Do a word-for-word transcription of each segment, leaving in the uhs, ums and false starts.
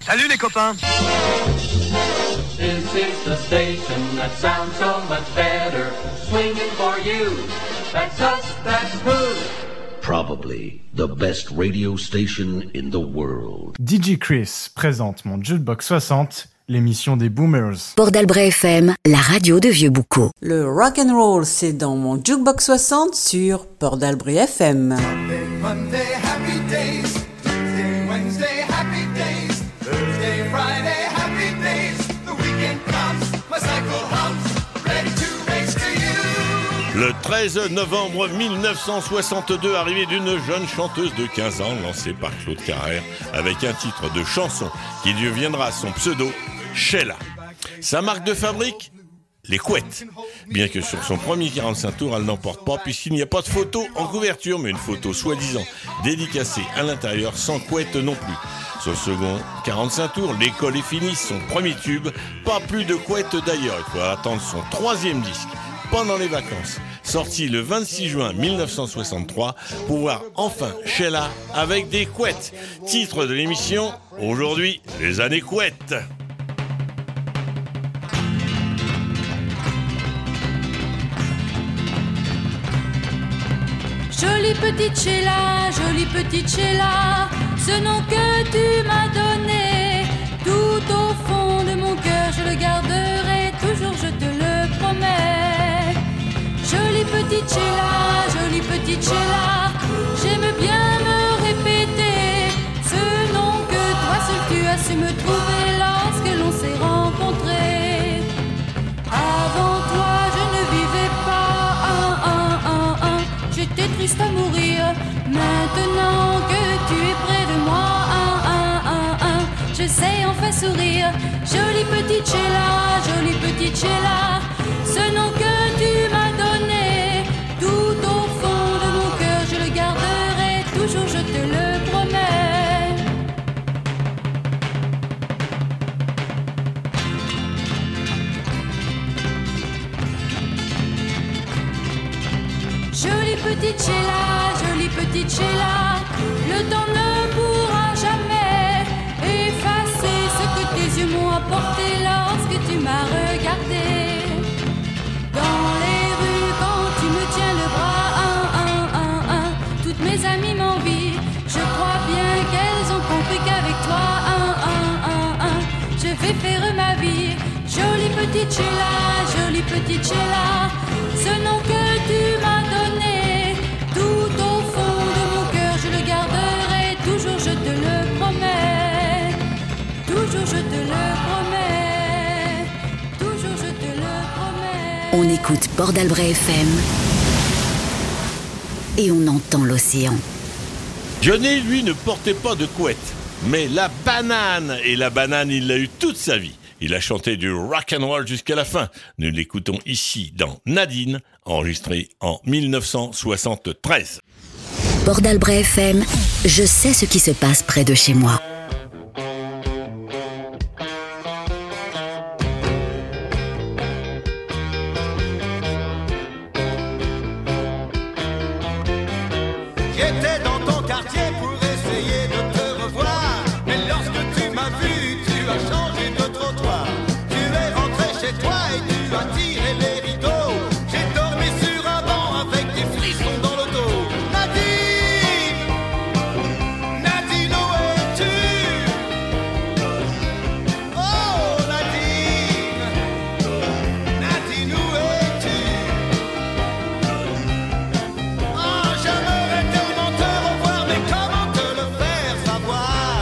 Salut les copains. This is the station that sounds so much better. Swinging for you. That's us, that's who. Probably the best radio station in the world. D J Chris présente mon Jukebox soixante, l'émission des Boomers. Port-d'Albret F M, la radio de Vieux-Boucau. Le rock and roll, c'est dans mon Jukebox soixante sur Port-d'Albret F M. Monday, Monday, happy days. Tuesday, Wednesday, happy days. Thursday, Friday, happy days. The weekend comes, my cycle hums, ready to race to you. Le treize novembre mille neuf cent soixante-deux, arrivée d'une jeune chanteuse de quinze ans, lancée par Claude Carrère, avec un titre de chanson qui deviendra son pseudo, Sheila. Sa marque de fabrique, les couettes. Bien que sur son premier quarante-cinq tours, elle n'emporte pas, puisqu'il n'y a pas de photo en couverture, mais une photo soi-disant dédicacée à l'intérieur, sans couette non plus. Sur le second quarante-cinq tours, l'école est finie, son premier tube, pas plus de couette d'ailleurs. Il faut attendre son troisième disque, pendant les vacances, sorti le vingt-six juin mille neuf cent soixante-trois, pour voir enfin Sheila avec des couettes. Titre de l'émission, aujourd'hui, les années couettes. Jolie petite Sheila, jolie petite Sheila, ce nom que tu m'as donné, tout au fond de mon cœur, je le garderai toujours, je te le promets. Jolie petite Sheila, jolie petite Sheila, j'aime bien me répéter ce nom que toi seul tu as su me trouver lorsque l'on s'est rencontrés. Avant toi je ne vivais pas, un, un, un, un. J'étais triste à mourir. Maintenant que tu es près de moi, un, un, un, un, je sais enfin sourire. Jolie petite Sheila, jolie petite Sheila, ce nom que tu m'as donné, tout au fond de mon cœur, je le garderai toujours, je te le promets. Jolie petite Sheila, jolie petite Sheila, le temps ne pourra jamais effacer ce que tes yeux m'ont apporté lorsque tu m'as regardé. Dans les rues, quand tu me tiens le bras, un, un, un, un, toutes mes amies m'envient. Je crois bien qu'elles ont compris qu'avec toi, un, un, un, un, je vais faire ma vie. Jolie petite Sheila, jolie petite Sheila, ce nom que tu m'as donné, tout au fond de mon cœur, je le garderai toujours, je te le promets. Toujours, je te le promets. Toujours, je te le promets. On écoute Port-d'Albret F M et on entend l'océan. Johnny, lui, ne portait pas de couette, mais la banane. Et la banane, il l'a eu toute sa vie. Il a chanté du rock and roll jusqu'à la fin. Nous l'écoutons ici dans Nadine, enregistré en mille neuf cent soixante-treize. Port-d'Albret F M, je sais ce qui se passe près de chez moi. J'étais dans ton quartier pour essayer de te revoir, mais lorsque tu m'as vu, tu as changé de trottoir. Tu es rentré chez toi et tu as tiré les rideaux. J'ai dormi sur un banc avec des frissons dans le dos. Nadine, Nadine, où es-tu? Oh Nadine, Nadine, où es-tu? Oh, j'aimerais tellement te revoir, mais comment te le faire savoir?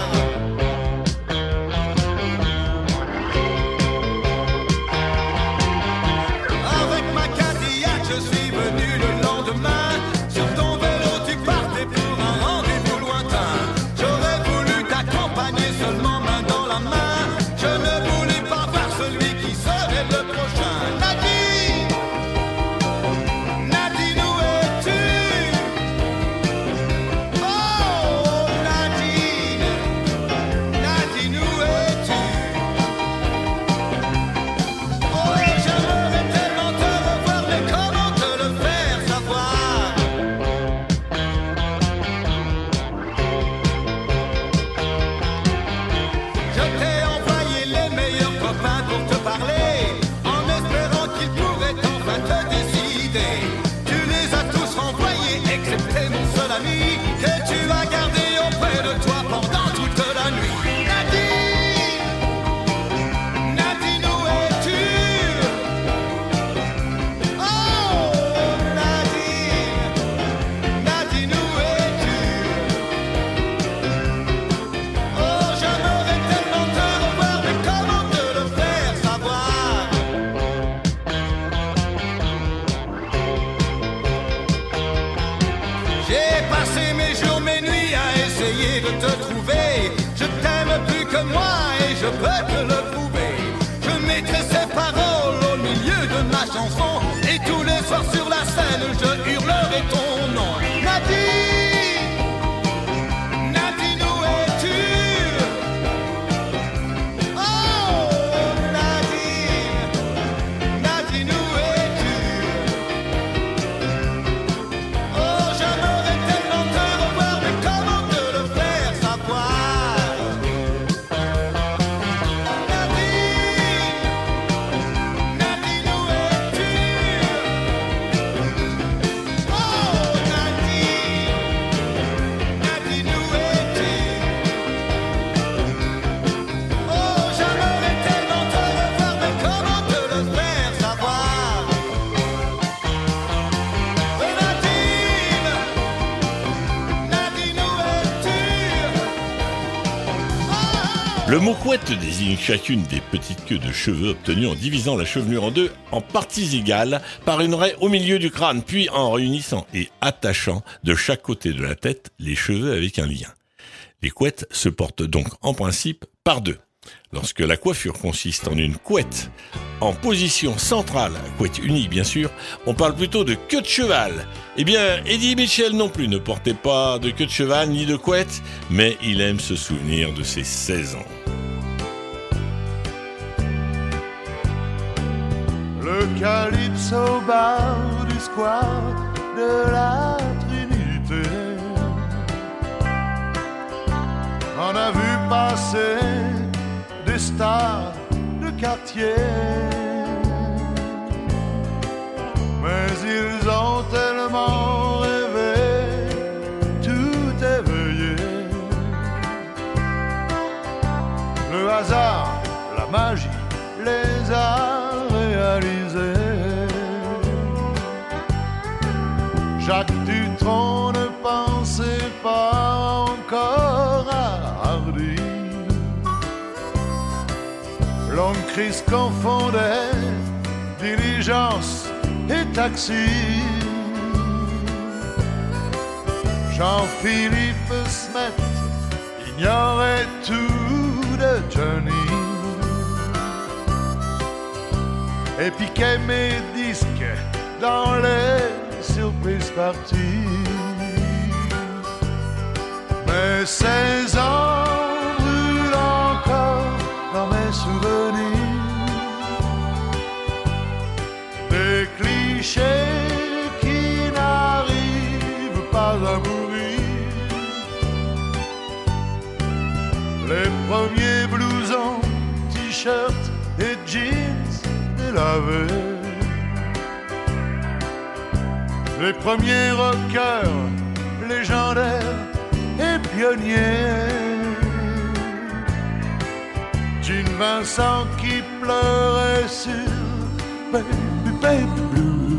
moi et je peux te le prouver. Je mettrai ces paroles au milieu de ma chanson et tous les soirs sur la scène je hurlerai ton nom. Nadine, Nadine, où es-tu? Oh Nadine, Nadine, où es-tu? Oh j'aimerais tellement te revoir, mais comment te le faire savoir? Nadine, Nadine, où es-tu? Oh Nadine, Nadine, où es-tu? Oh j'aimerais tellement te revoir, mais comment te le faire savoir? Nadine, Nadine, où es-tu? Le mot couette désigne chacune des petites queues de cheveux obtenues en divisant la chevelure en deux en parties égales par une raie au milieu du crâne, puis en réunissant et attachant de chaque côté de la tête les cheveux avec un lien. Les couettes se portent donc en principe par deux. Lorsque la coiffure consiste en une couette en position centrale, couette unie bien sûr, on parle plutôt de queue de cheval. Eh bien, Eddie Mitchell non plus ne portait pas de queue de cheval ni de couette, mais il aime se souvenir de ses seize ans. Le calypso bar du square de la Trinité on a vu passer des stars de quartier, mais ils ont tellement rêvé, tout éveillé. Le hasard, la magie les a réalisés. Jacques Dutronc ne pensait pas encore à Hardy. L'homme Christ confondait diligence et taxi. Jean-Philippe Smet ignorait tout de Johnny et piquait mes disques dans les surprises parties. Mais seize ans brûlent encore dans mes souvenirs, des clichés qui n'arrivent pas à mourir. Les premiers blousons, t-shirts et jeans délavés, les premiers rockers légendaires et pionniers, Gene Vincent qui pleurait sur Baby Baby Blue.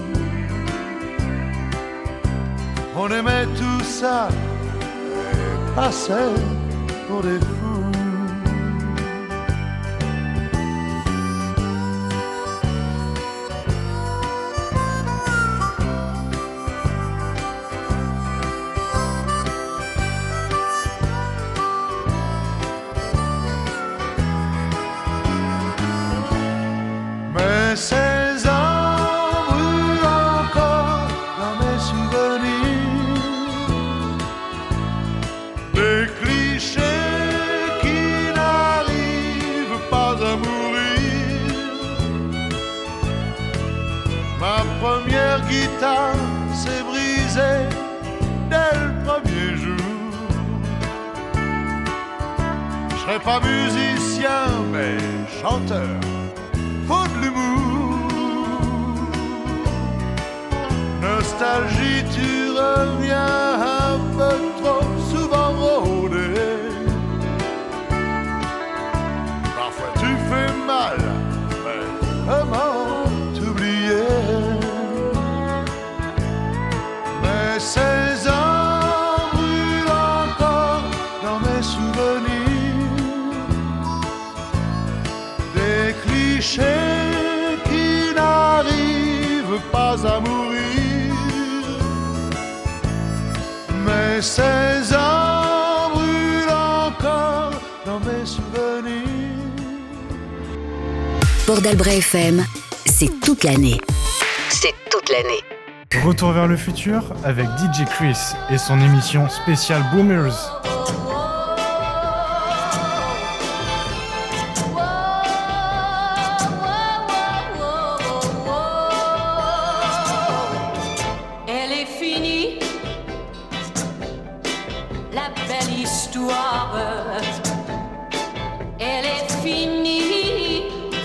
On aimait tout ça et passait pour des fous. seize ans brûlent encore dans mes souvenirs, des clichés qui n'arrivent pas à mourir. Ma première guitare s'est brisée dès le premier jour. Je serai pas musicien mais chanteur, faut de l'humour. Nostalgie, tu reviens un peu trop souvent rôder. Parfois tu fais mal, mais comment t'oublier? Mais seize ans brûlent encore dans mes souvenirs, des clichés qui n'arrivent pas à mourir. Mais seize ans brûlent encore dans mes souvenirs. souvenirs. Port d'Albret F M, c'est toute l'année. C'est toute l'année. Retour vers le futur avec D J Chris et son émission spéciale Boomers. Elle est finie, la belle histoire. Elle est finie,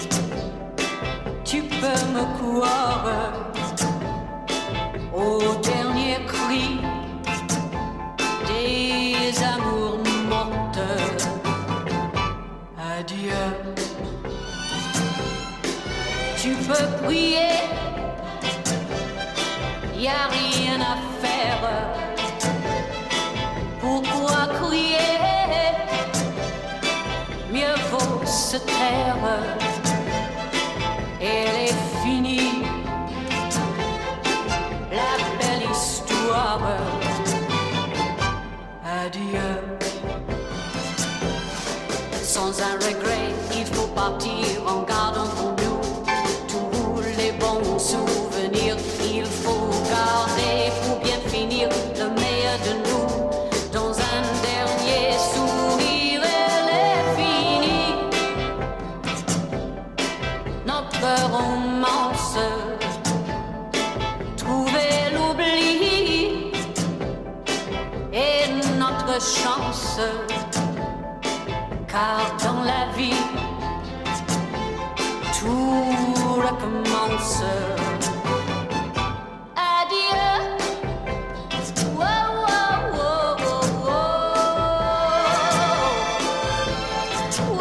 tu peux me croire. Au dernier cri des amours mortes, adieu. Tu peux prier, y a rien à faire. Pourquoi crier? Mieux vaut se taire. Elle est finie, la belle histoire. Adieu. Sans un regret, il faut partir en gardant pour nous tous les bons souvenirs. Il faut garder pour bien finir le meilleur de nous. Dans un dernier sourire, elle est finie. Notre romance, trouver l'oubli et notre chance. Car dans la vie, tout recommence. Adieu. Wow, wow, wow, wow, wow.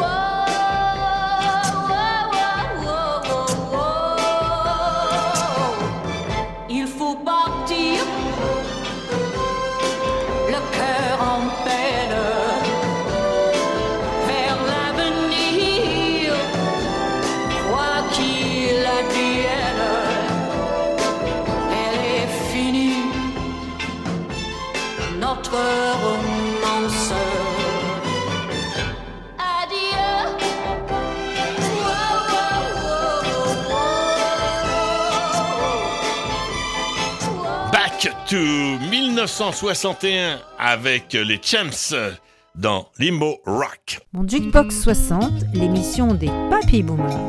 Wow, wow, wow, wow. Il faut partir, le cœur en peine, vers l'avenir, quoi qu'il advienne. Elle est finie, notre romance. Adieu. Wow, wow, wow, wow. Back to dix-neuf cent soixante et un avec les Champs dans Limbo Rock. Mon Jukebox soixante, l'émission des Papy Boomers.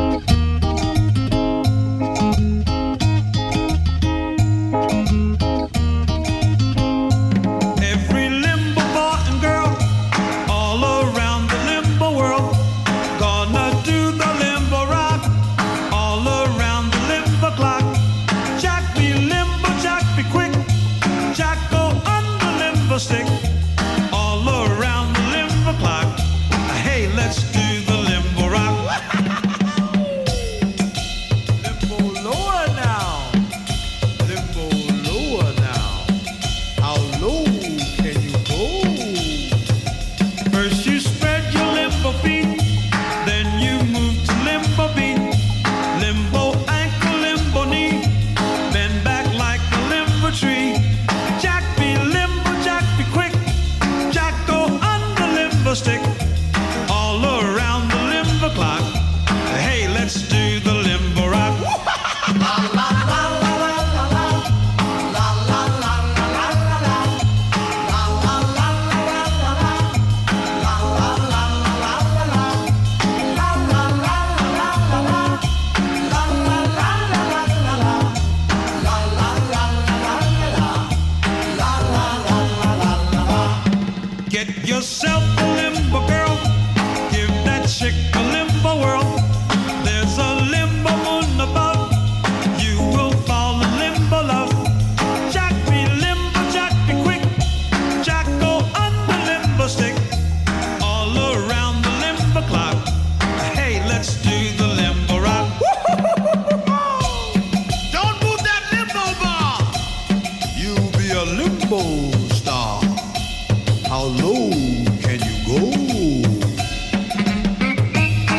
Every limbo boy and girl all around the limbo world gonna do the limbo rock all around the limbo clock. Jack be limbo, Jack be quick, Jack go on the limbo stick all around the limbo clock. Hey, let's do the limbo rock. Limbo lower now, limbo lower now. How low can you go? First you spread your limbo feet, then you move to limbo beat. Limbo ankle, limbo knee, bend back like a limbo tree. Jack be limbo, Jack be quick, Jack go on the limbo stick all around the limbo clock. Hey, let's do the limbo rock. La la la la la la la. La la la la la la la. La la la la la la la. La la la la la la la. La la la la la la la. La la la la la la la. La la la la la la la. La la la la la la. Get yourself a limbo girl, give that chick a limbo whirl. There's a limbo moon above, you will fall in limbo love. Jack be limbo, Jack be quick, Jack go on the limbo stick all around the limbo clock. Hey, let's do the limbo rock. Don't move that limbo bar, you'll be a limbo star. How low can you go?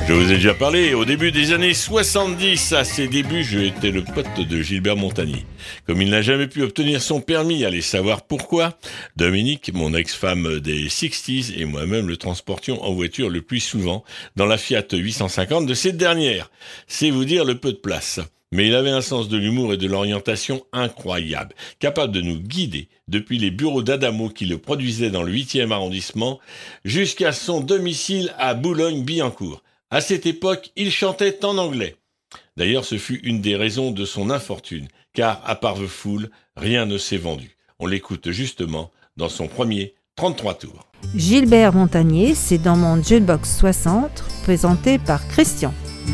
Je vous ai déjà parlé, au début des années soixante-dix, à ses débuts, je étais le pote de Gilbert Montagné. Comme il n'a jamais pu obtenir son permis, allez savoir pourquoi, Dominique, mon ex-femme des sixties, et moi-même le transportions en voiture le plus souvent dans la Fiat huit cent cinquante de cette dernière. C'est vous dire le peu de place. Mais il avait un sens de l'humour et de l'orientation incroyable, capable de nous guider depuis les bureaux d'Adamo qui le produisaient dans le huitième arrondissement jusqu'à son domicile à Boulogne-Billancourt. À cette époque, il chantait en anglais. D'ailleurs, ce fut une des raisons de son infortune, car à part The Fool, rien ne s'est vendu. On l'écoute justement dans son premier trente-trois tours. Gilbert Montagné, c'est dans mon Jukebox soixante, présenté par Christian.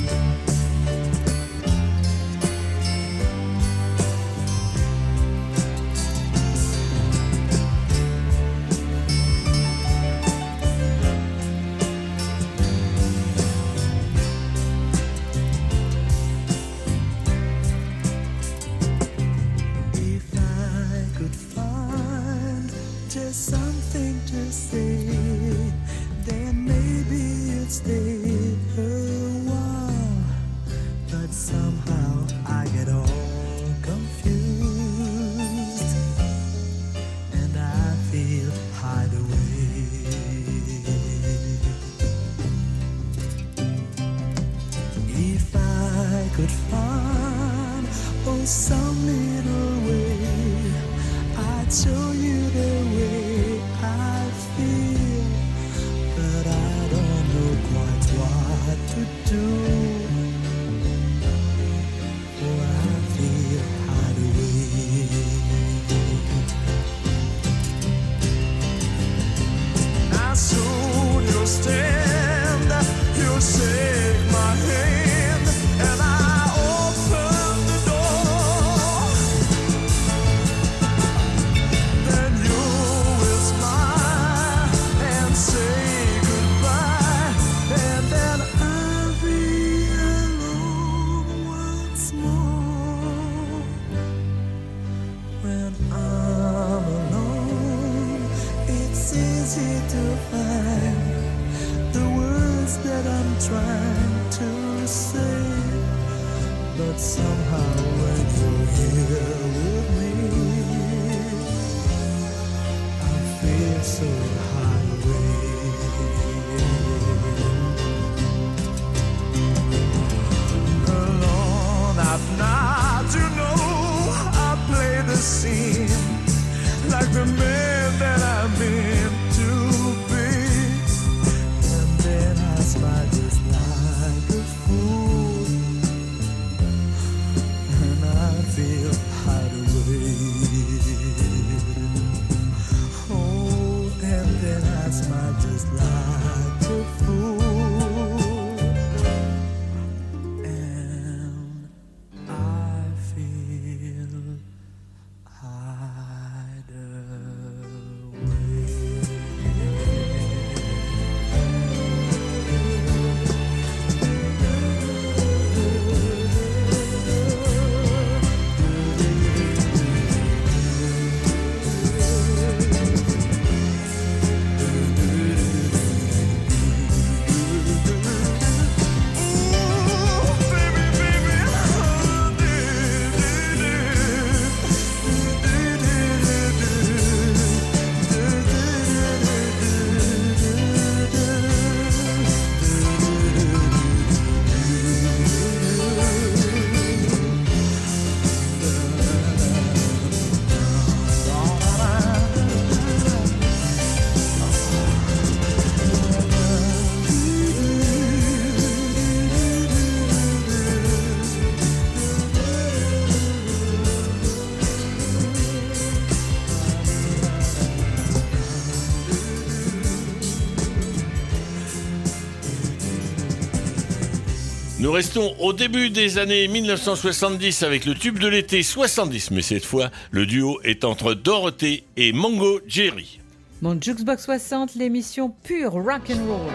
Nous restons au début des années mille neuf cent soixante-dix avec le tube de l'été soixante-dix, mais cette fois, le duo est entre Dorothée et Mango Jerry. Mon Jukebox soixante, l'émission pure rock'n'roll.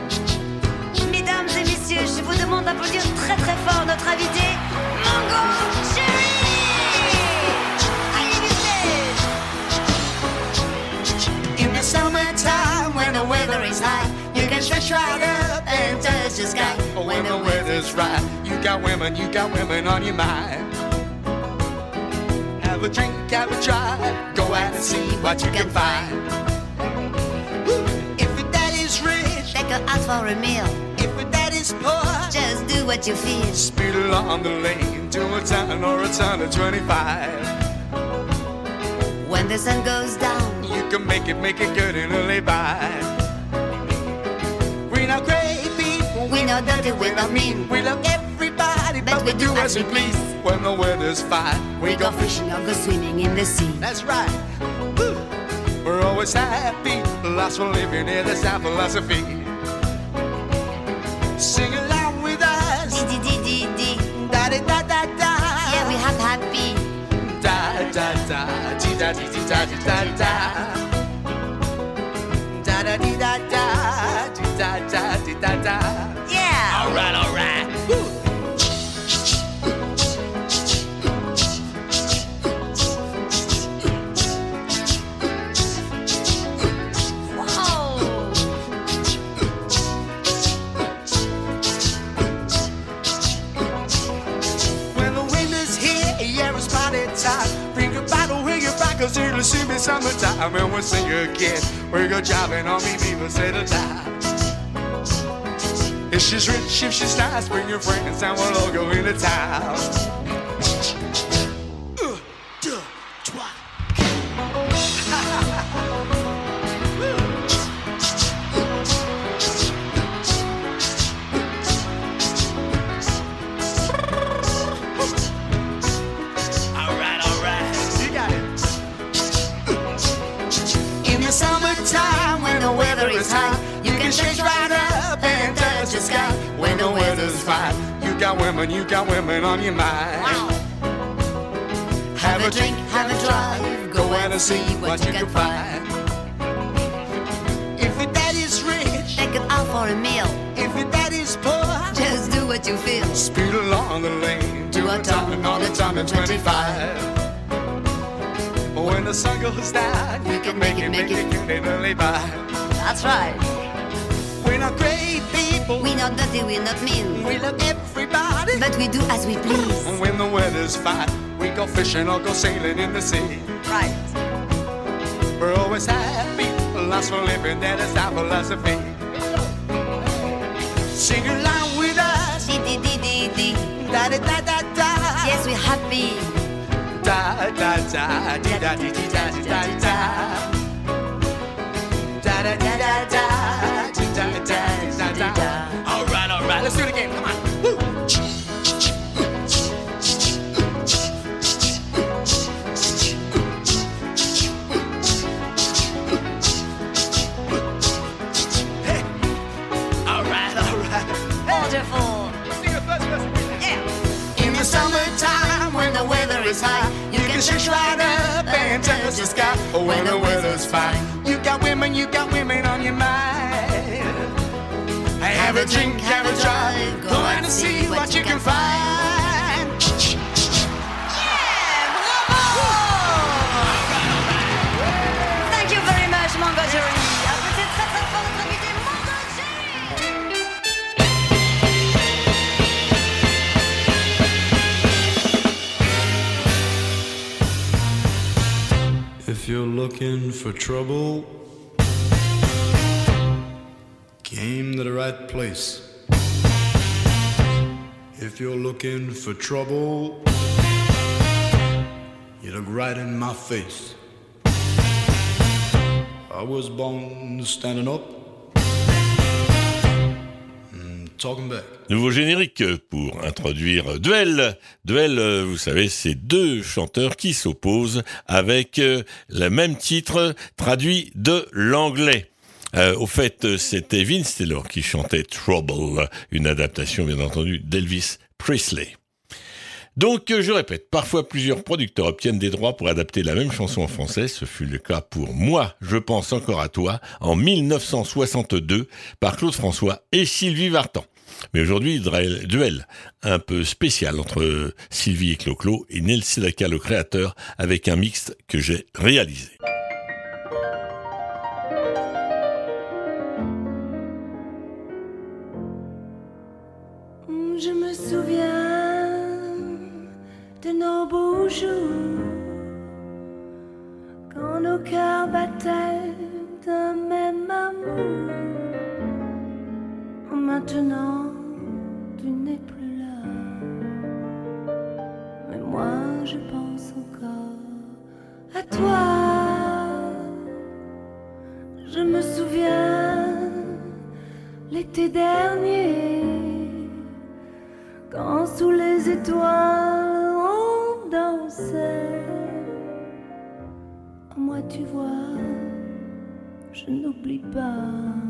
Mesdames et messieurs, je vous demande d'applaudir très très fort notre invité, Mango Jerry. Allez, vite. In the summertime when the weather is hot, you can stretch right up and and touch the sky. When the weather's right, you got women, you got women on your mind. Have a drink, have a try, go out and see what you can find. Woo. If your daddy's rich, Take her out for a meal. if your daddy's poor, Just do what you feel. speed along the lane to a ton or a ton of twenty-five. When the sun goes down, You can make it, make it good and only by. We're not great people, we know dirty, we not mean. we love everybody, but, But we do as we please. When the weather's fine, We go fishing or go swimming in the sea. That's right. Woo. We're always happy, lost for living, yeah, that's our philosophy. Sing along with us. Dee dee dee dee dee. Da da da da da. Yeah, we have happy. Da da da dee da dee dee da dee da da. Da da dee da da dee da da dee da da. Yeah. All right, all right. Woo. When the wind is here, yeah, it's party time. Bring your bottle, bring your back, cause it'll soon be summertime. And we'll sing again. We go driving on me, people settle down. If she's rich, if she's nice, bring your friends and we'll all go into town. Uh, deux, trois. All right, all right. You got it. In the summertime, when the weather is hot, you can change right up and touch the sky. When the weather's fine, you got women, you got women on your mind. Have a drink, have a drive, go out and see what you can find. If your daddy's rich, Take her out for a meal. if your daddy's poor, Just do what you feel. speed along the lane to a town on a ton of twenty-five. When the sun goes down, you can make it, make it good and only by. That's right. We're not great people, We not dirty, we not mean. we love everybody. But we do as we please. When the weather's fine, we go fishing or go sailing in the sea. Right. We're always happy, lost for living, that is our philosophy. Sing along with us, Dee dee dee dee dee. da da da da da. Yes, we're happy. Da da da dee da dee dee da dee da dee da. Da da da da da dee da da da da da. All right, all right, let's do it again. Come on. Woo. Hey. All right, all right. Wonderful. Sing it first, first. Yeah. In the summertime, when the weather is high, you can shake right up and touch the sky. When the weather's fine, you got women, you got women on your mind. Have a drink, have a drive, go out and see what you can find. Yeah, bravo! Thank you very much, Mango Jerry. Applaudissez très très fort notre invité, Mango Jerry. If you're looking for trouble, came to the right place. If you're looking for trouble, you look right in my face. I was born standing up and talking back. Nouveau générique pour introduire Duel. Duel, vous savez, c'est deux chanteurs qui s'opposent avec le même titre traduit de l'anglais. Euh, au fait, c'était Vince Taylor qui chantait Trouble, une adaptation bien entendu d'Elvis Presley. Donc, je répète, parfois plusieurs producteurs obtiennent des droits pour adapter la même chanson en français. Ce fut le cas pour Moi, je pense encore à toi, en dix-neuf cent soixante-deux, par Claude François et Sylvie Vartan. Mais aujourd'hui, duel un peu spécial entre Sylvie et Clo-Clo et Neil Sedaka, le créateur, avec un mix que j'ai réalisé. Je me souviens de nos beaux jours, quand nos cœurs battaient d'un même amour. Maintenant, tu n'es plus là, mais moi je pense encore à toi. Je me souviens l'été dernier, quand sous les étoiles on dansait. Moi tu vois, je n'oublie pas,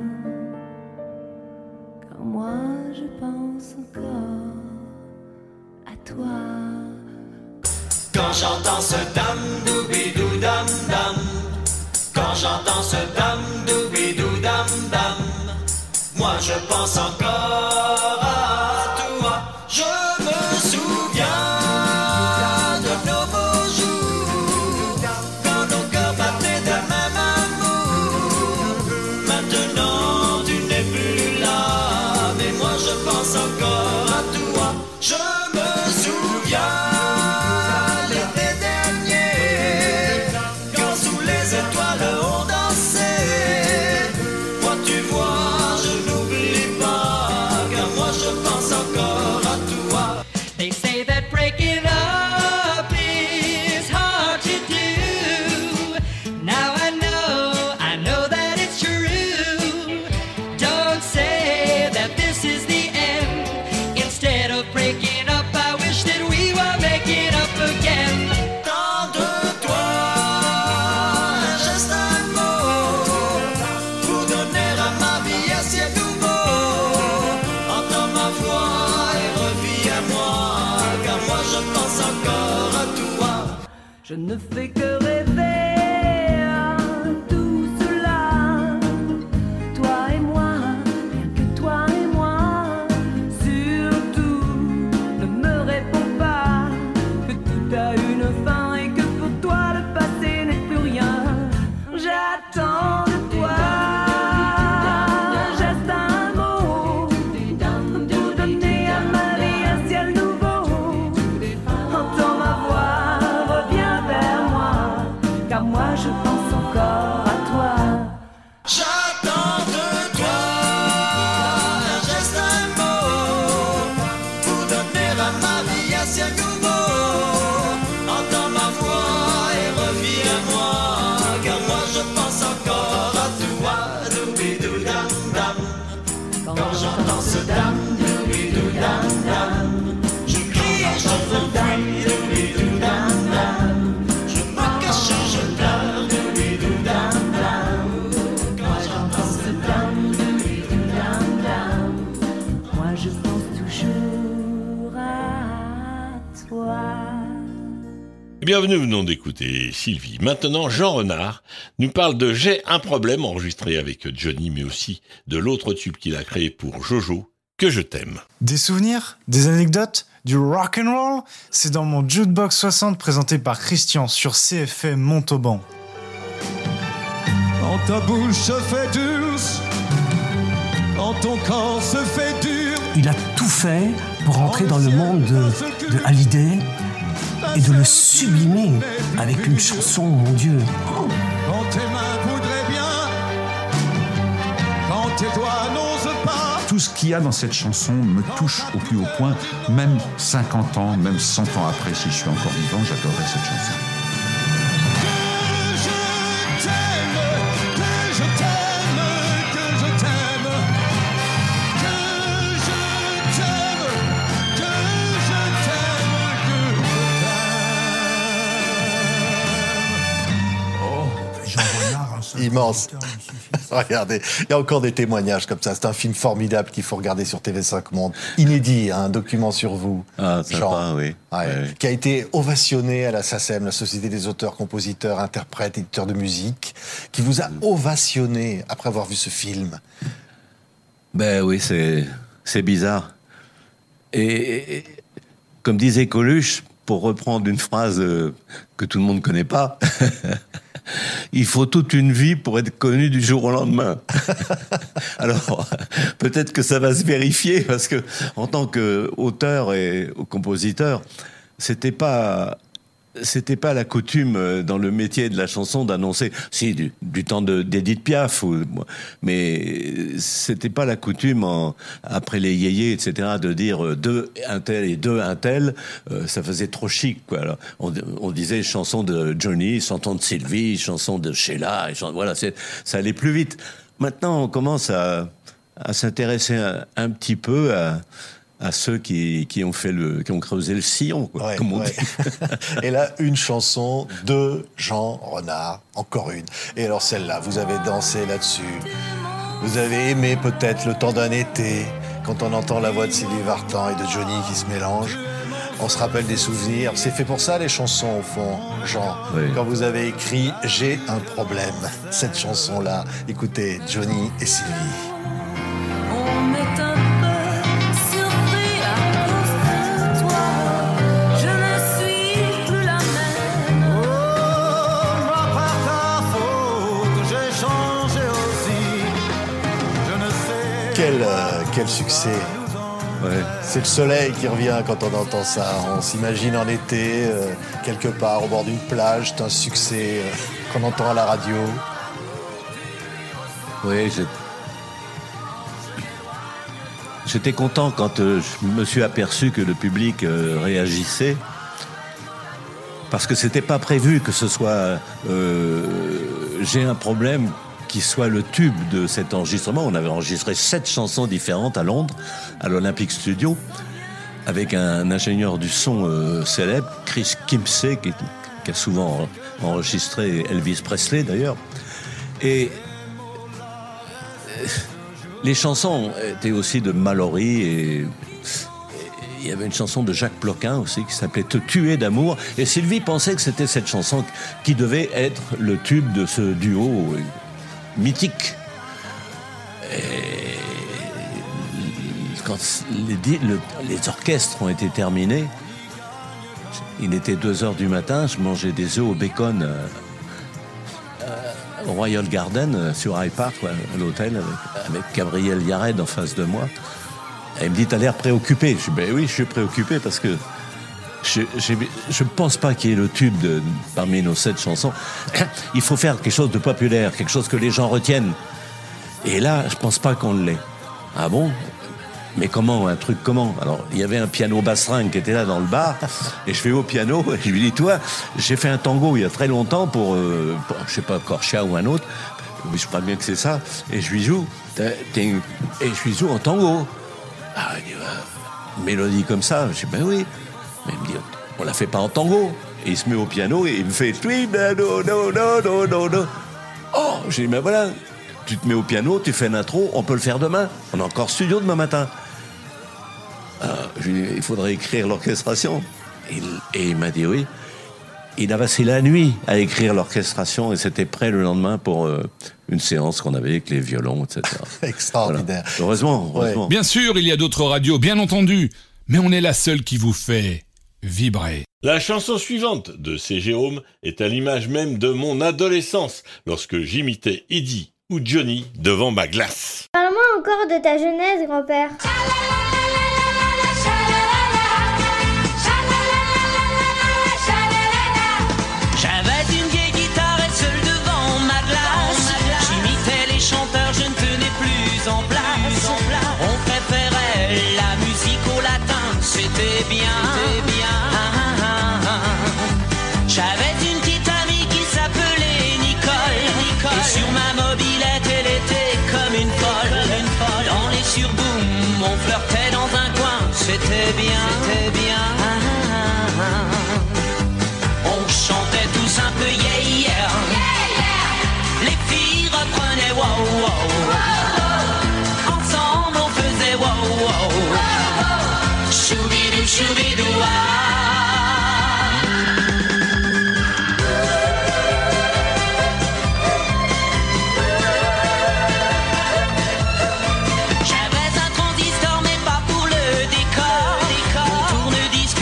car moi je pense encore à toi. Quand j'entends ce dam doubidou dam dam, quand j'entends ce dam doubidou dam dam, moi je pense encore à toi. Je me souviens de nos beaux jours, quand nos cœurs battaient d'un même amour. Maintenant tu n'es plus là, mais moi je pense encore à toi. Je me souviens l'été dernier, quand sous les étoiles on dansait. Moi tu vois, je n'oublie pas, car moi je pense encore à toi. They say that breaking up is hard to do. Now I know, I know that it's true. Don't say that this is the end. Instead of breaking up, I wish that we were making up again. Tant de toi, juste un mot, pour donner à ma vie un ciel nouveau. Entends ma voix et reviens à moi, car moi je pense encore à toi. Je ne fais que rêver à tout cela, toi et moi, rien que toi et moi. Surtout, ne me réponds pas que tout a une fin et que pour toi le passé n'est plus rien. J'attends de toi juste un mot, pour donner à ma vie un ciel nouveau. Entends ma voix, reviens vers moi, car moi je pense encore à toi. J'attends de toi un geste, un mot, pour donner à ma vie un ciel nouveau. Entends ma voix et reviens à moi, car moi je pense encore à toi. Doubidou dam dam, quand j'entends ce dam, doubidou dam dam, je crie et je m'enfuis. Doubidou dam dam, je me cache et je pleure. Doubidou dam dam, quand j'entends ce dam, doubidou dam dam, Moi je pense toujours à toi. Bienvenue, nous venons d'écouter Sylvie. Maintenant, Jean Renard nous parle de J'ai un problème, enregistré avec Johnny, mais aussi de l'autre tube qu'il a créé pour Jojo, Que je t'aime. Des souvenirs, des anecdotes, du rock and roll, c'est dans mon Jukebox soixante présenté par Christian sur C F M Montauban. Quand ta bouche se fait dure, quand ton corps se fait dur. Il a tout fait pour rentrer dans le monde de, de Hallyday et de le sublimer avec une chanson, mon Dieu. Oh. Quand tes mains voudraient bien, quand tes doigts n'osent pas. Tout ce qu'il y a dans cette chanson me touche au plus haut point, même cinquante ans, même cent ans après, si je suis encore vivant, j'adorerais cette chanson. Immense. Regardez, il y a encore des témoignages comme ça. C'est un film formidable qu'il faut regarder sur T V cinq Monde. Inédit, hein, un document sur vous. Ah, sympa, Jean, oui. Ouais, Ouais. Qui a été ovationné à la SACEM, la Société des auteurs, compositeurs, interprètes, éditeurs de musique, qui vous a ovationné après avoir vu ce film. Ben oui, c'est, c'est bizarre. Et, et comme disait Coluche, pour reprendre une phrase euh, que tout le monde ne connaît pas, il faut toute une vie pour être connu du jour au lendemain. Alors, peut-être que ça va se vérifier, parce que en tant qu'auteur et compositeur, c'était pas... C'était pas la coutume dans le métier de la chanson d'annoncer, si du, du temps de, d'Edith Piaf, ou, mais c'était pas la coutume en, après les yéyés, et cetera, de dire deux un tel et deux un tel, euh, ça faisait trop chic, quoi. Alors, on, on disait chanson de Johnny, chanson de Sylvie, chanson de Sheila, et chanson, voilà, c'est, ça allait plus vite. Maintenant, on commence à, à s'intéresser un, un petit peu à à ceux qui, qui ont fait le, qui ont creusé le sillon, quoi, ouais, comme on ouais. dit. Et là, une chanson de Jean Renard, encore une. Et alors celle-là, vous avez dansé là-dessus. Vous avez aimé peut-être Le temps d'un été, quand on entend la voix de Sylvie Vartan et de Johnny qui se mélangent. On se rappelle des souvenirs. C'est fait pour ça, les chansons, au fond, Jean. Oui. Quand vous avez écrit « J'ai un problème », cette chanson-là, écoutez, Johnny et Sylvie. On est un peu surpris à cause de toi. Je ne suis plus la même. Oh, moi par ta faute, j'ai changé aussi. Je ne sais. Quel, euh, quel succès! Ouais. C'est le soleil qui revient quand on entend ça. On s'imagine en été, euh, quelque part, au bord d'une plage. C'est un succès euh, qu'on entend à la radio. Oui, j'ai... j'étais content quand euh, je me suis aperçu que le public euh, réagissait, parce que c'était pas prévu que ce soit euh, J'ai un problème qui soit le tube de cet enregistrement. On avait enregistré sept chansons différentes à Londres, à l'Olympic Studio, avec un ingénieur du son euh, célèbre, Chris Kimsey, qui, qui a souvent enregistré Elvis Presley d'ailleurs. Et euh, les chansons étaient aussi de Mallory, et il y avait une chanson de Jacques Ploquin aussi qui s'appelait Te tuer d'amour. Et Sylvie pensait que c'était cette chanson qui devait être le tube de ce duo mythique. Et quand les, le, les orchestres ont été terminés, il était deux heures du matin, je mangeais des œufs au bacon euh, euh, au Royal Garden, euh, sur High Park, ouais, à l'hôtel, avec, avec Gabriel Yared en face de moi. Et il me dit, t'as l'air préoccupé. Je dis, ben oui, je suis préoccupé parce que je ne pense pas qu'il y ait le tube de, parmi nos sept chansons. Il faut faire quelque chose de populaire, quelque chose que les gens retiennent. Et là, je pense pas qu'on l'ait. Ah bon? Mais comment? Un truc comment? Alors, il y avait un piano basse-string qui était là dans le bar, et je vais au piano, et je lui dis, toi, j'ai fait un tango il y a très longtemps pour, euh, pour je sais pas, Corchia ou un autre, mais je crois bien que c'est ça, et je lui joue, t'es, t'es une... et je lui joue en tango. Ah, il dit, une mélodie comme ça. Je dis, ben oui. Mais il me dit, on la fait pas en tango. Et il se met au piano et il me fait, oui, ben non, non, non, non, non, non. Oh, j'ai dit, ben voilà, tu te mets au piano, tu fais l'intro, on peut le faire demain. On a encore studio demain matin. Alors, je lui ai dit, il faudrait écrire l'orchestration. Et, et il m'a dit oui. Il a passé la nuit à écrire l'orchestration et c'était prêt le lendemain pour euh, une séance qu'on avait avec les violons, et cetera. Extraordinaire. Voilà. Heureusement, heureusement. Ouais. Bien sûr, il y a d'autres radios, bien entendu, mais on est la seule qui vous fait vibrer. La chanson suivante de C. Jérôme est à l'image même de mon adolescence, lorsque j'imitais Eddie ou Johnny devant ma glace. Parle-moi encore de ta jeunesse, grand-père. Chanteur, je ne tenais plus en place. On préférait la musique au latin. C'était bien, c'était bien. Ah, ah, ah. J'avais une petite amie qui s'appelait Nicole. Nicole. Et sur ma mobilette, elle était comme une folle. Comme une folle. Dans les surboom, on flirtait dans un coin. C'était bien, c'était bien. Ah, ah, ah. On chantait tous un peu yeah yeah. Yeah, yeah. Les filles reprenaient wow wow. Wow. Ensemble on faisait wow wow. Wow. Choubidou choubidou ah. J'avais un transistor mais pas pour le décor. Mon tourne-disque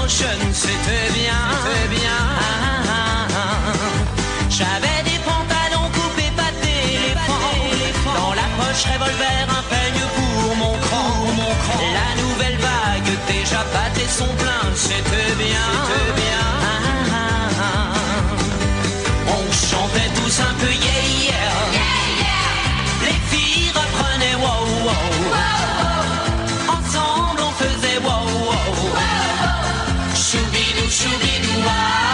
motion, c'était bien, c'était bien. Ah, ah, ah. J'avais des pantalons coupés, pas d'éléphant. Dans la poche revolver, un peigne pour mon cran. La nouvelle vague déjà battait son plein, c'était bien, c'était bien. Ah, ah, ah. On chantait tous un peu yeah yeah. Yeah, yeah. Les filles reprenaient wow wow. Wow. Ensemble on faisait wow wow. Wow. Choubidou choubidou wow.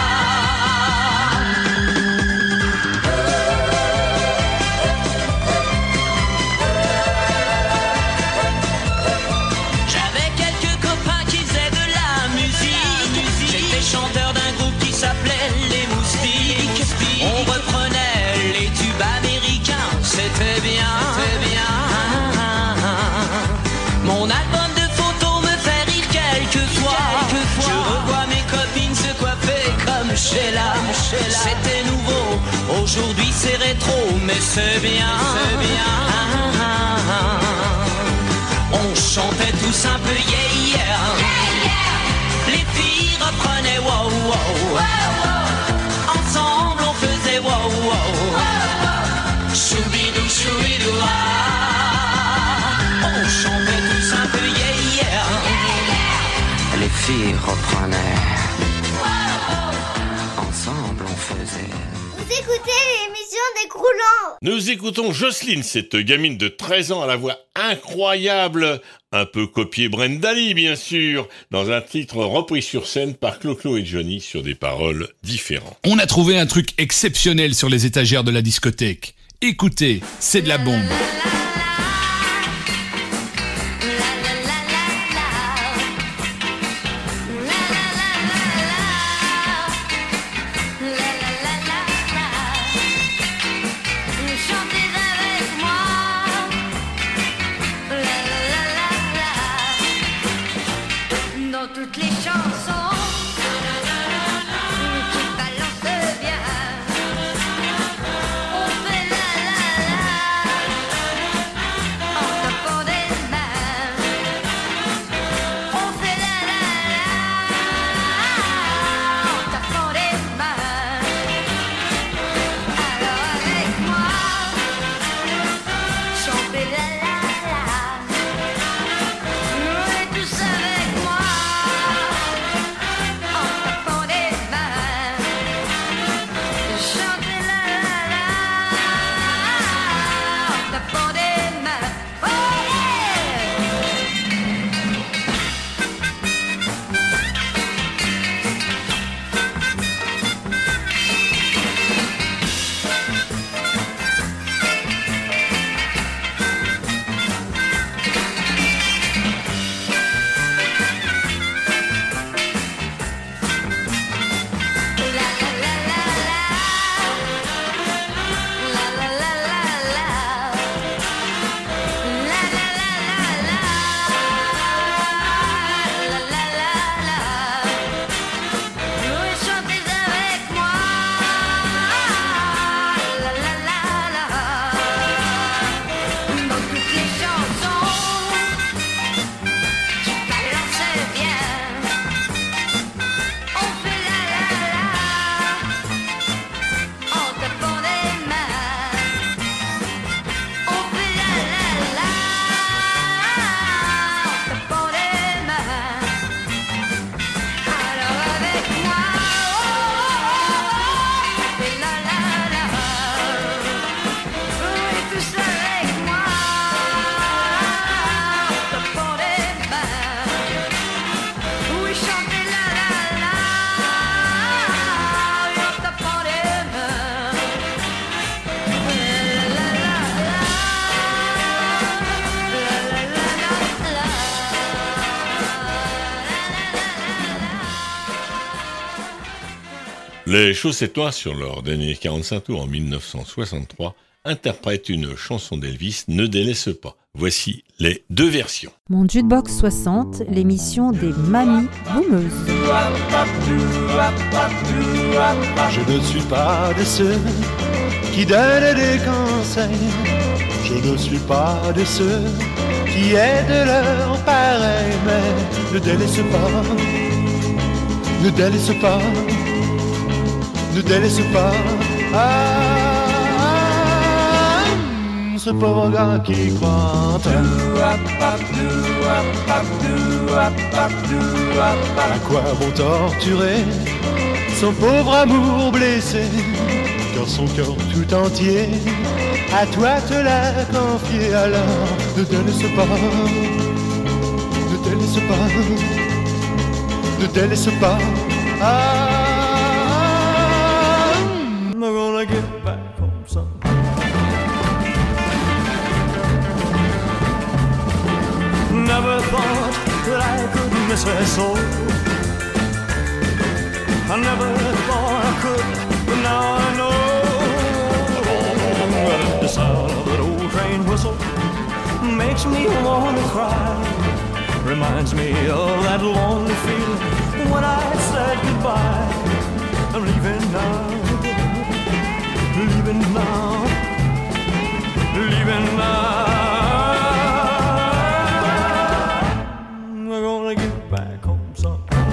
Chanteur d'un groupe qui s'appelait Les Moustiques. On reprenait les tubes américains, c'était bien, c'était bien. Ah, ah, ah. Mon album de photos me fait rire quelquefois. quelquefois. Je revois mes copines se coiffer comme Sheila. C'était nouveau, aujourd'hui c'est rétro, mais c'est bien, c'est bien. Ah, ah, ah. On chantait tous un peu yeah yeah. yeah, yeah. Les filles reprenaient wow wow. wow, wow. Ensemble on faisait wow wow. wow. Choubidou choubidou ah. On chantait tous un peu yeah yeah. yeah, yeah. Les filles reprenaient wow. Ensemble on faisait. Vous écoutez l'émission des Croulants. Nous écoutons Jocelyne, cette gamine de treize ans à la voix incroyable, un peu copié Brenda Lee bien sûr, dans un titre repris sur scène par Clo-Clo et Johnny sur des paroles différentes. On a trouvé un truc exceptionnel sur les étagères de la discothèque. Écoutez, c'est de la bombe. Les Chaussettes Noires, sur leur dernier quarante-cinq tours en dix-neuf cent soixante-trois, interprètent une chanson d'Elvis, Ne délaisse pas. Voici les deux versions. Mon Jukebox soixante, l'émission des mamies boumeuses. Je ne suis pas de ceux qui donnent des conseils. Je ne suis pas de ceux qui aident leurs pareils. Mais ne délaisse pas, ne délaisse pas, ne délaisse pas. Ah, ce pauvre gars qui croit. À quoi bon torturer son pauvre amour blessé, quand son cœur tout entier à toi te l'a confié. Alors ne délaisse pas, ne délaisse pas, ne délaisse pas. Ah, I'm gonna get back home someday. Never thought that I could miss her so. I never thought I could, but now I know. The sound of that old train whistle makes me want to cry. Reminds me of that lonely feeling when I said goodbye. I'm leaving now, leaving now, leaving now. We're gonna get back home sometime.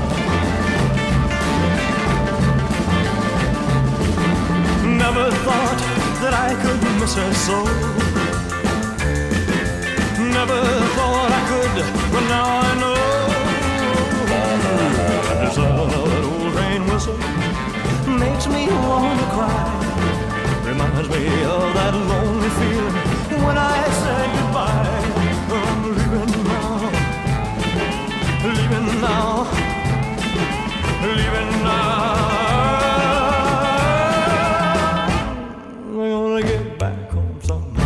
Never thought that I could miss her so. Never thought I could, but now I know. The sound of that old train whistle makes me want to cry. Reminds me of that lonely feeling when I said goodbye. I'm leaving now, leaving now, leaving now. We're gonna get back home someday.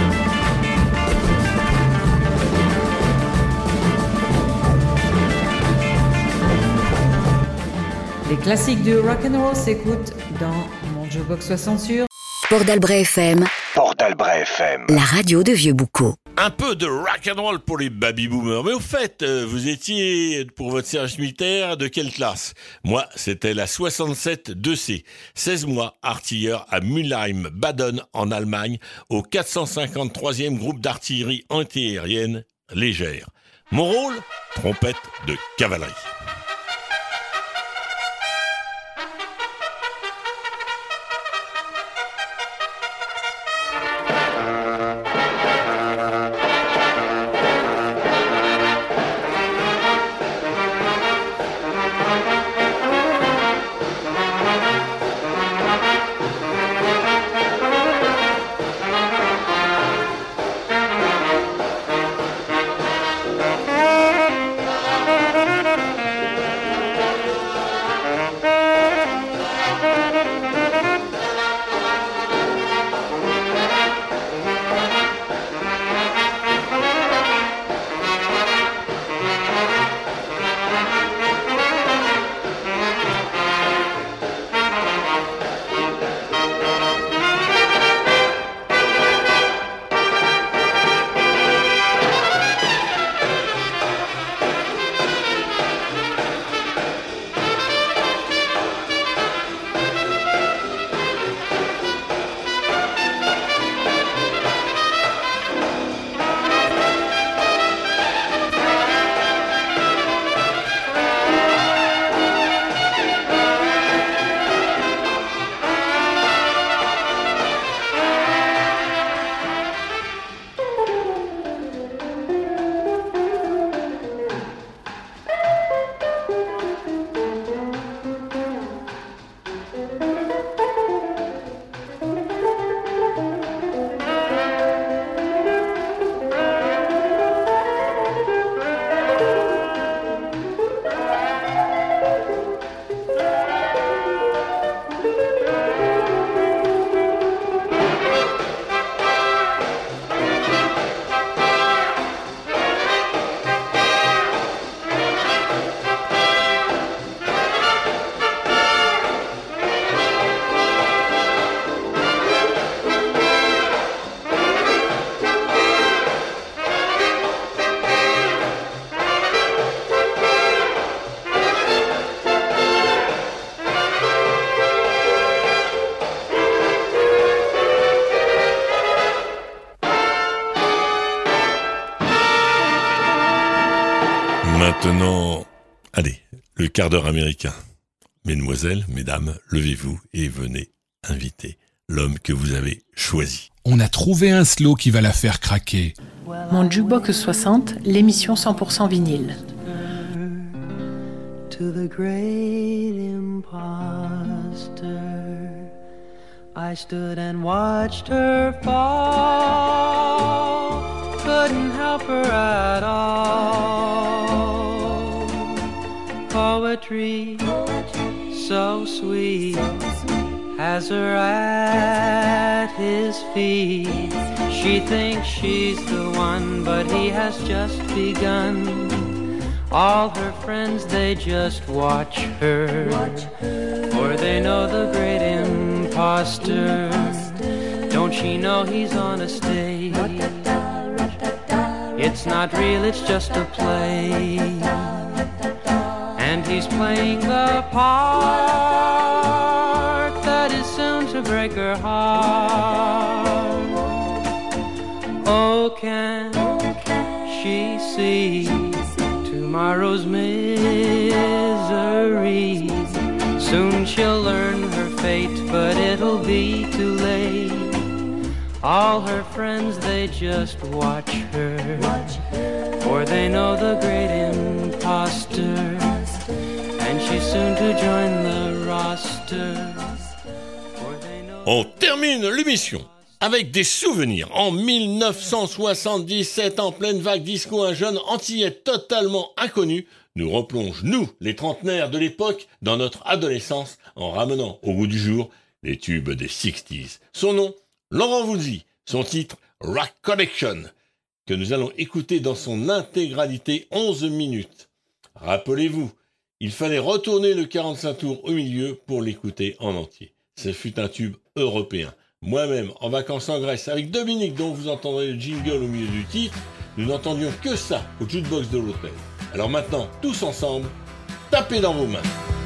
Les classiques du rock'n'roll s'écoutent dans mon Jukebox soixante sur Port d'Albret F M. Port d'Albret F M. La radio de Vieux-Boucau. Un peu de rock'n'roll pour les baby-boomers. Mais au fait, vous étiez, pour votre service militaire, de quelle classe ? Moi, c'était la soixante-sept deux C. seize mois, artilleur à Mülheim, Baden, en Allemagne, au quatre cent cinquante-troisième groupe d'artillerie antiaérienne légère. Mon rôle ? Trompette de cavalerie. Maintenant, allez, le quart d'heure américain. Mesdemoiselles, mesdames, levez-vous et venez inviter l'homme que vous avez choisi. On a trouvé un slow qui va la faire craquer. Mon Jukebox soixante, l'émission cent pour cent vinyle. To the great imposter, I stood and watched her fall, couldn't help her at all. Poetry, so sweet, has her at his feet. She thinks she's the one, but he has just begun. All her friends, they just watch her, for they know the great imposter. Don't she know he's on a stage? It's not real, it's just a play. And he's playing the part that is soon to break her heart. Oh, can she see tomorrow's misery? Soon she'll learn her fate, but it'll be too late. All her friends, they just watch her, for they know the great imposter, and she's soon to join the roster. On termine l'émission avec des souvenirs. En dix-neuf cent soixante-dix-sept, en pleine vague disco, un jeune antillais totalement inconnu nous replonge, nous, les trentenaires de l'époque, dans notre adolescence, en ramenant au goût du jour les tubes des sixties. Son nom, Laurent Voulzy. Son titre, Rock Connection, que nous allons écouter dans son intégralité, onze minutes. Rappelez-vous, il fallait retourner le quarante-cinq tours au milieu pour l'écouter en entier. Ce fut un tube européen. Moi-même, en vacances en Grèce, avec Dominique, dont vous entendrez le jingle au milieu du titre, nous n'entendions que ça au jukebox de l'hôtel. Alors maintenant, tous ensemble, tapez dans vos mains.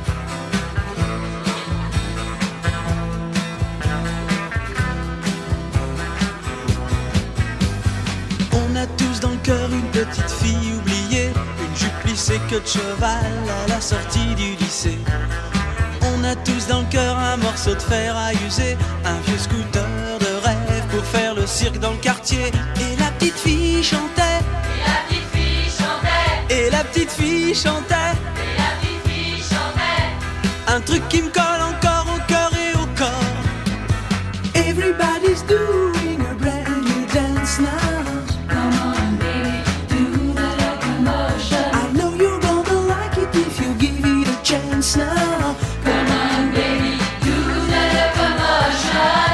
On a tous dans le cœur une petite fille oubliée, une jupe plissée queue de cheval à la sortie du lycée. On a tous dans le cœur un morceau de fer à user, un vieux scooter de rêve pour faire le cirque dans le quartier. Et la petite fille chantait, et la petite fille chantait, et la petite fille chantait, et la petite fille chantait. Un truc qui me colle encore au cœur et au corps. Everybody's doing a brand new dance now. Come on baby, do the locomotion. I know you're gonna like it if you give it a chance now. Come on baby, do the locomotion.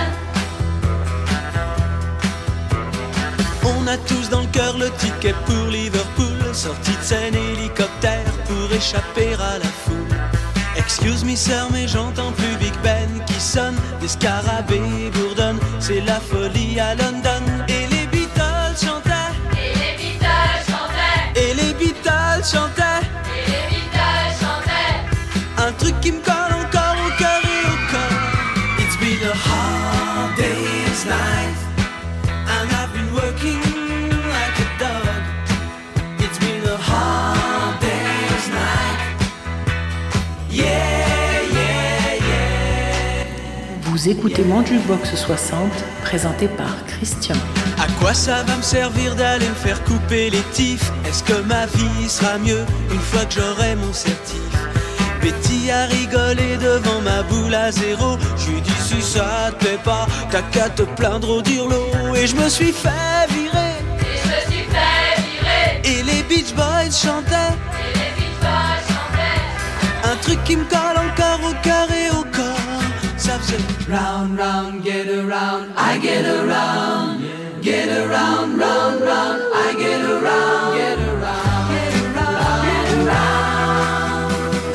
On a tous dans le cœur le ticket pour Liverpool, sortie de scène hélicoptère pour échapper à la foule. Excuse me sir, mais j'entends plus Big Ben qui sonne, des scarabées bourdonnent, c'est la folie à London. Et les Beatles chantaient, et les Beatles chantaient, et les Beatles chantaient, et les Beatles chantaient. Un truc qui me colle encore au cœur et au corps. It's been a hard day's night, and I've been working like a dog. It's been a hard day's night. Yeah, yeah, yeah. Vous écoutez mon Jukebox soixante, présenté par Christian. À quoi ça va me servir d'aller me faire couper les tifs? Est-ce que ma vie sera mieux une fois que j'aurai mon certif? Betty a rigolé devant ma boule à zéro. Je lui dis si ça te plaît pas, t'as qu'à te plaindre au dirlo. Et je me suis fait virer, et je me suis fait virer. Et les Beach Boys chantaient, et les Beach Boys chantaient. Un truc qui me colle encore au cœur et au corps. Ça faisait round, round, get around, I get around. Get around, round, round, I get around. Get around, get around, get around.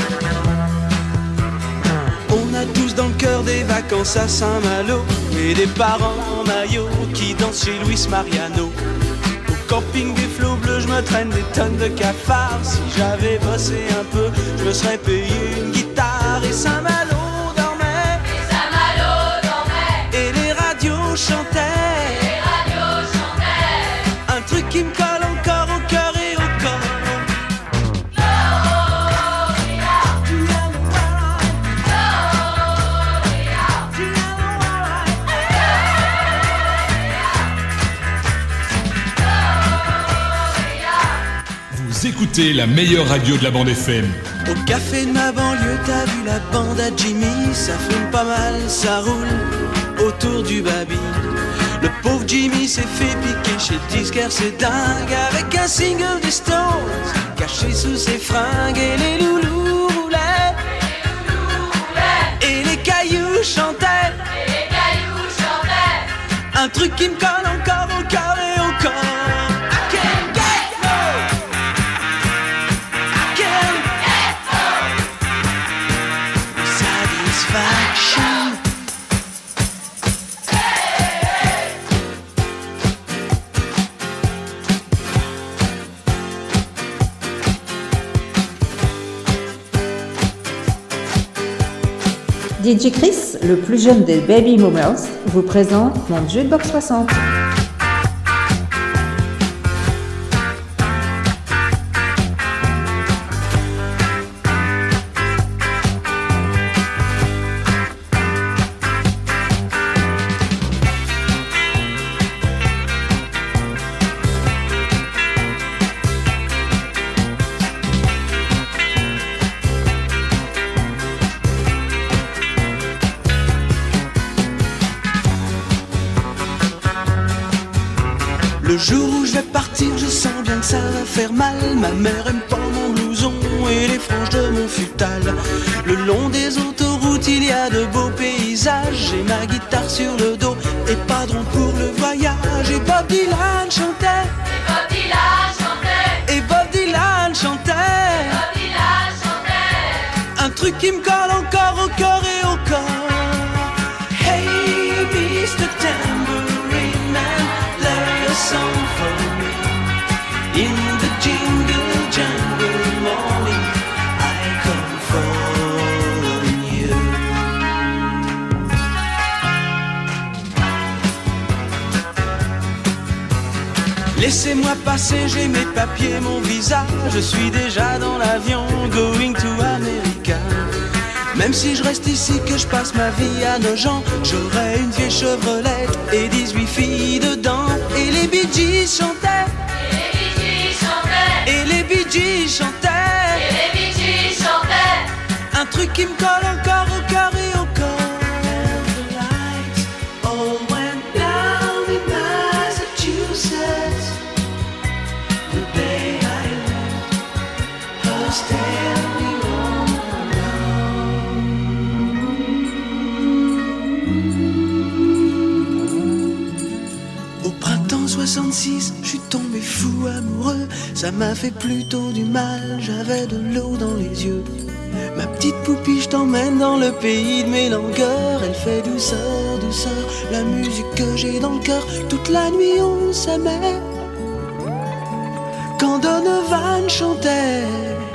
On a tous dans le cœur des vacances à Saint-Malo et des parents en maillot qui dansent chez Luis Mariano. Au camping des flots bleus, je me traîne des tonnes de cafards. Si j'avais bossé un peu, je me serais payé une guitare. Et Saint-Malo dormait, et Saint-Malo dormait, et les radios chantaient, et les radios chantaient. Un truc qui me colle encore au cœur et au corps. Vous écoutez la meilleure radio de la bande F M. Au café de ma banlieue, t'as vu la bande à Jimmy, ça fume pas mal, ça roule autour du baby. Le pauvre Jimmy s'est fait piquer chez le disquaire, c'est dingue, avec un single des Stones caché sous ses fringues. Et les loulous roulaient, et les cailloux chantaient, un truc qui me colle encore au cœur et au corps. D J Chris, le plus jeune des Baby Boomers, vous présente mon Jukebox soixante. Le jour où je vais partir, je sens bien que ça va faire mal. Ma mère aime pas mon blouson et les franges de mon futal. Le long des autoroutes, il y a de beaux paysages. J'ai ma guitare sur le dos et pas de rond pour le voyage. Et Bob Dylan chantait, Et Bob Dylan chantait, et Bob Dylan chantait, et Bob Dylan chantait. un truc qui me colle encore au cœur et au corps. Hey, mister Tambourine Man, play a song for me. In the jingle jungle morning, I come for you. Laissez-moi passer, j'ai mes papiers, mon visa. Je suis déjà dans l'avion, going to America. Même si je reste ici, que je passe ma vie à Nogent, j'aurai une vieille Chevrolet et dix-huit filles dedans. Et les Bee Gees chantaient, et les Bee Gees chantaient, Et les Bee Gees chantaient, un truc qui me colle encore au cœur et au corps. The lights all went down in Massachusetts the day I left her standing on the ground. Au printemps soixante-six, je suis tombé fou amoureux. Ça m'a fait plutôt du mal, j'avais de l'eau dans les yeux. Ma petite poupie, je t'emmène dans le pays de mes langueurs. Elle fait douceur, douceur, la musique que j'ai dans le cœur. Toute la nuit on s'aimait, quand Donovan chantait,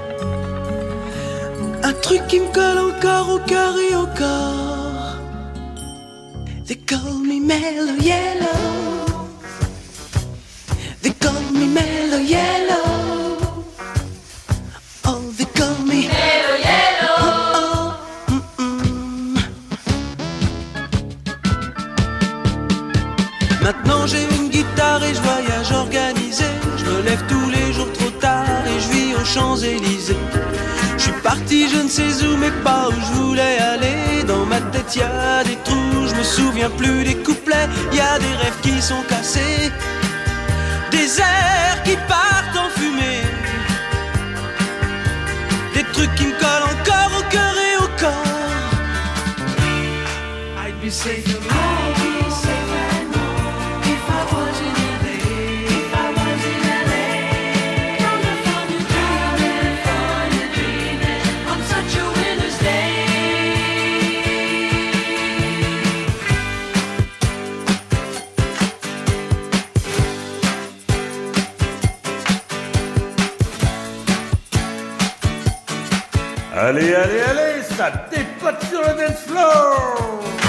un truc qui me colle encore au cœur et au corps. They call me Mellow Yellow, they call me Mellow Yellow. Oh, they call me Mellow Yellow. Oh, oh, mm, mm. Maintenant j'ai une guitare et je voyage organisé. Je me lève tous les jours trop tard et je vis aux Champs-Élysées. Je suis parti je ne sais où mais pas où je voulais aller. Dans ma tête y a des trous, je me souviens plus des couplets. Y a des rêves qui sont cassés, des airs qui partent en fumée, des trucs qui me collent encore au cœur et au corps. I'd be safe and I'd be safe and more if I was in L A. If I was in L A. California dreaming, California dreaming on such a winter's day. Allez, allez, allez, ça dépote sur le dance floor.